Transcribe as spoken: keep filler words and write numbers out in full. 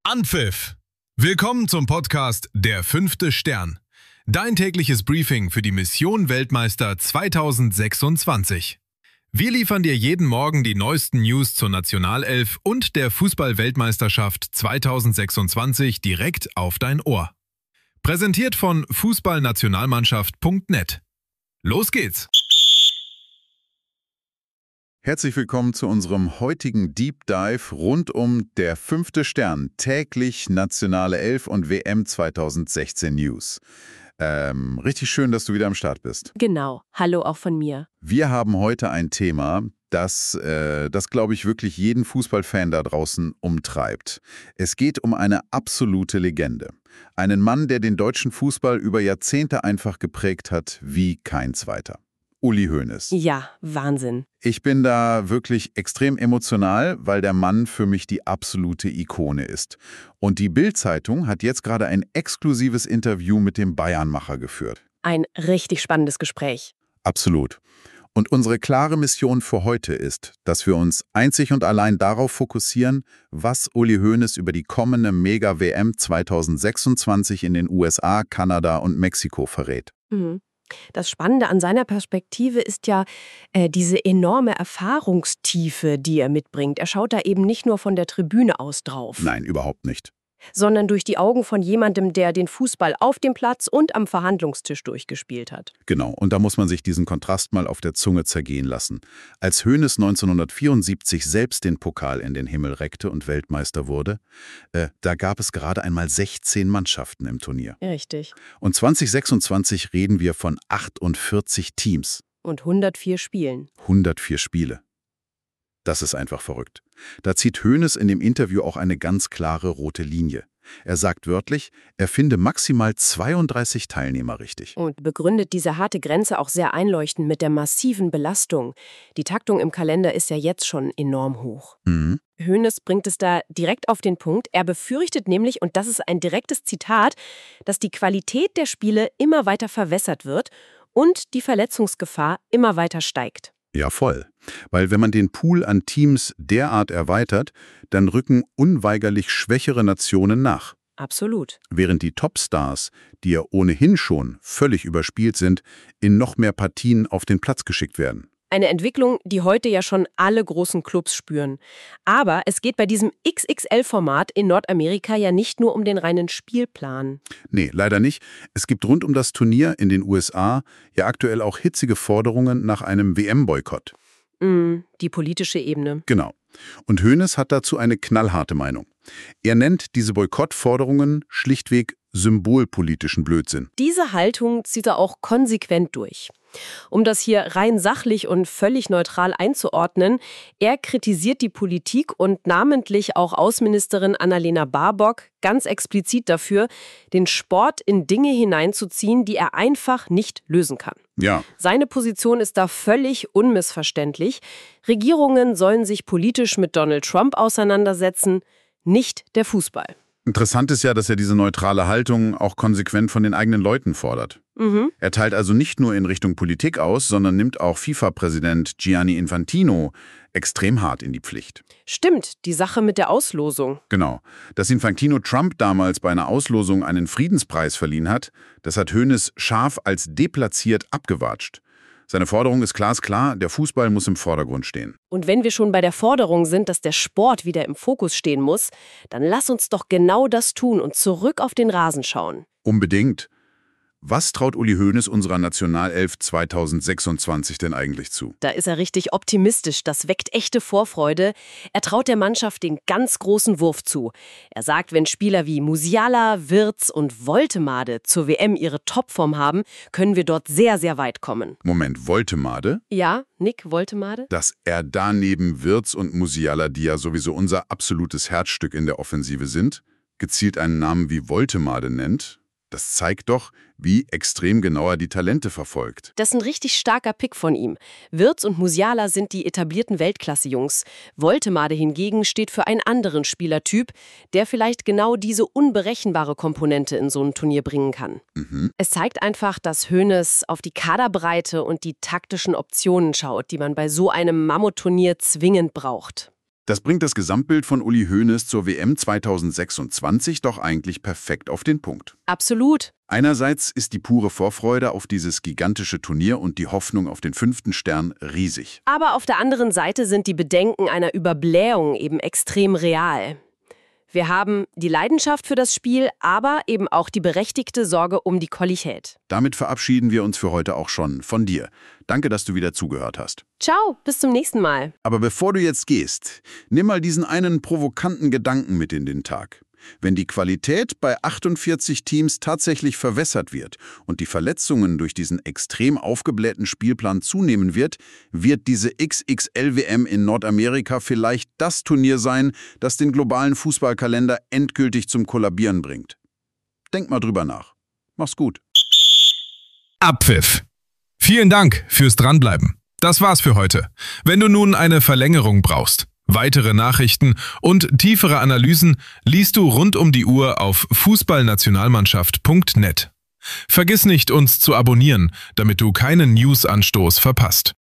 Anpfiff! Willkommen zum Podcast Der fünfte Stern. Dein tägliches Briefing für die Mission Weltmeister zweitausendsechsundzwanzig. Wir liefern dir jeden Morgen die neuesten News zur Nationalelf und der Fußball-Weltmeisterschaft zweitausendsechsundzwanzig direkt auf dein Ohr. Präsentiert von fußballnationalmannschaft punkt net. Los geht's! Herzlich willkommen zu unserem heutigen Deep Dive rund um Der fünfte Stern, täglich Nationale Elf und W M zweitausendsechzehn News. Ähm, richtig schön, dass du wieder am Start bist. Genau. Hallo auch von mir. Wir haben heute ein Thema, das, äh, das glaube ich, wirklich jeden Fußballfan da draußen umtreibt. Es geht um eine absolute Legende. Einen Mann, der den deutschen Fußball über Jahrzehnte einfach geprägt hat wie kein zweiter. Uli Hoeneß. Ja, Wahnsinn. Ich bin da wirklich extrem emotional, weil der Mann für mich die absolute Ikone ist. Und die Bild-Zeitung hat jetzt gerade ein exklusives Interview mit dem Bayernmacher geführt. Ein richtig spannendes Gespräch. Absolut. Und unsere klare Mission für heute ist, dass wir uns einzig und allein darauf fokussieren, was Uli Hoeneß über die kommende Mega-W M zweitausendsechsundzwanzig in den U S A, Kanada und Mexiko verrät. Mhm. Das Spannende an seiner Perspektive ist ja äh, diese enorme Erfahrungstiefe, die er mitbringt. Er schaut da eben nicht nur von der Tribüne aus drauf. Nein, überhaupt nicht. Sondern durch die Augen von jemandem, der den Fußball auf dem Platz und am Verhandlungstisch durchgespielt hat. Genau, und da muss man sich diesen Kontrast mal auf der Zunge zergehen lassen. Als Hoeneß neunzehnhundertvierundsiebzig selbst den Pokal in den Himmel reckte und Weltmeister wurde, äh, da gab es gerade einmal sechzehn Mannschaften im Turnier. Richtig. Und zweitausendsechsundzwanzig reden wir von achtundvierzig Teams. Und hundertvier Spielen. hundertvier Spiele. Das ist einfach verrückt. Da zieht Hoeneß in dem Interview auch eine ganz klare rote Linie. Er sagt wörtlich, er finde maximal zweiunddreißig Teilnehmer richtig. Und begründet diese harte Grenze auch sehr einleuchtend mit der massiven Belastung. Die Taktung im Kalender ist ja jetzt schon enorm hoch. Mhm. Hoeneß bringt es da direkt auf den Punkt. Er befürchtet nämlich, und das ist ein direktes Zitat, dass die Qualität der Spiele immer weiter verwässert wird und die Verletzungsgefahr immer weiter steigt. Ja, voll. Weil wenn man den Pool an Teams derart erweitert, dann rücken unweigerlich schwächere Nationen nach. Absolut. Während die Topstars, die ja ohnehin schon völlig überspielt sind, in noch mehr Partien auf den Platz geschickt werden. Eine Entwicklung, die heute ja schon alle großen Clubs spüren. Aber es geht bei diesem X X L-Format in Nordamerika ja nicht nur um den reinen Spielplan. Nee, leider nicht. Es gibt rund um das Turnier in den U S A ja aktuell auch hitzige Forderungen nach einem W M-Boykott. Mm, die politische Ebene. Genau. Und Hoeneß hat dazu eine knallharte Meinung. Er nennt diese Boykottforderungen schlichtweg symbolpolitischen Blödsinn. Diese Haltung zieht er auch konsequent durch. Um das hier rein sachlich und völlig neutral einzuordnen, er kritisiert die Politik und namentlich auch Außenministerin Annalena Baerbock ganz explizit dafür, den Sport in Dinge hineinzuziehen, die er einfach nicht lösen kann. Ja. Seine Position ist da völlig unmissverständlich. Regierungen sollen sich politisch mit Donald Trump auseinandersetzen, nicht der Fußball. Interessant ist ja, dass er diese neutrale Haltung auch konsequent von den eigenen Leuten fordert. Mhm. Er teilt also nicht nur in Richtung Politik aus, sondern nimmt auch FIFA-Präsident Gianni Infantino extrem hart in die Pflicht. Stimmt, die Sache mit der Auslosung. Genau. Dass Infantino Trump damals bei einer Auslosung einen Friedenspreis verliehen hat, das hat Hoeneß scharf als deplatziert abgewatscht. Seine Forderung ist glasklar, der Fußball muss im Vordergrund stehen. Und wenn wir schon bei der Forderung sind, dass der Sport wieder im Fokus stehen muss, dann lass uns doch genau das tun und zurück auf den Rasen schauen. Unbedingt. Was traut Uli Hoeneß unserer Nationalelf zweitausendsechsundzwanzig denn eigentlich zu? Da ist er richtig optimistisch, das weckt echte Vorfreude. Er traut der Mannschaft den ganz großen Wurf zu. Er sagt, wenn Spieler wie Musiala, Wirtz und Woltemade zur W M ihre Topform haben, können wir dort sehr, sehr weit kommen. Moment, Woltemade? Ja, Nick Woltemade? Dass er da neben Wirtz und Musiala, die ja sowieso unser absolutes Herzstück in der Offensive sind, gezielt einen Namen wie Woltemade nennt? Das zeigt doch, wie extrem genau er die Talente verfolgt. Das ist ein richtig starker Pick von ihm. Wirtz und Musiala sind die etablierten Weltklasse-Jungs. Woltemade hingegen steht für einen anderen Spielertyp, der vielleicht genau diese unberechenbare Komponente in so ein Turnier bringen kann. Mhm. Es zeigt einfach, dass Hoeneß auf die Kaderbreite und die taktischen Optionen schaut, die man bei so einem Mammutturnier zwingend braucht. Das bringt das Gesamtbild von Uli Hoeneß zur W M zweitausendsechsundzwanzig doch eigentlich perfekt auf den Punkt. Absolut. Einerseits ist die pure Vorfreude auf dieses gigantische Turnier und die Hoffnung auf den fünften Stern riesig. Aber auf der anderen Seite sind die Bedenken einer Überblähung eben extrem real. Wir haben die Leidenschaft für das Spiel, aber eben auch die berechtigte Sorge um die Qualität. Damit verabschieden wir uns für heute auch schon von dir. Danke, dass du wieder zugehört hast. Ciao, bis zum nächsten Mal. Aber bevor du jetzt gehst, nimm mal diesen einen provokanten Gedanken mit in den Tag. Wenn die Qualität bei achtundvierzig Teams tatsächlich verwässert wird und die Verletzungen durch diesen extrem aufgeblähten Spielplan zunehmen wird, wird diese X X L W M in Nordamerika vielleicht das Turnier sein, das den globalen Fußballkalender endgültig zum Kollabieren bringt. Denk mal drüber nach. Mach's gut. Abpfiff. Vielen Dank fürs Dranbleiben. Das war's für heute. Wenn du nun eine Verlängerung brauchst, weitere Nachrichten und tiefere Analysen liest du rund um die Uhr auf fußballnationalmannschaft punkt net. Vergiss nicht, uns zu abonnieren, damit du keinen News-Anstoß verpasst.